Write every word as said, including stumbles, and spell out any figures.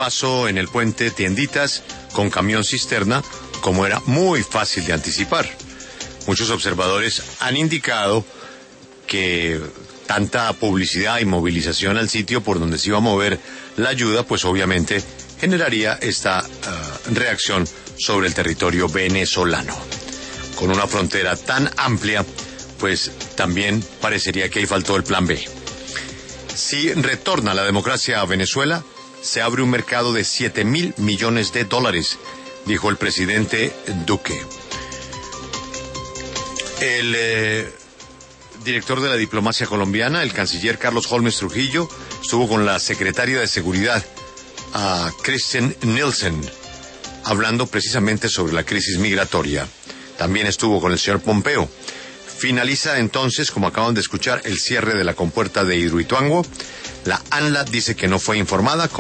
paso en el puente tienditas con camión cisterna, como era muy fácil de anticipar. Muchos observadores han indicado que tanta publicidad y movilización al sitio por donde se iba a mover la ayuda, pues obviamente generaría esta uh, reacción sobre el territorio venezolano. Con una frontera tan amplia, pues también parecería que ahí faltó el plan B. Si retorna la democracia a Venezuela, se abre un mercado de siete mil millones de dólares, dijo el presidente Duque. El eh, director de la diplomacia colombiana, el canciller Carlos Holmes Trujillo, estuvo con la secretaria de Seguridad, a Kristen Nielsen, hablando precisamente sobre la crisis migratoria. También estuvo con el señor Pompeo. Finaliza entonces, como acaban de escuchar, el cierre de la compuerta de Hidroituango. La ANLA dice que no fue informada.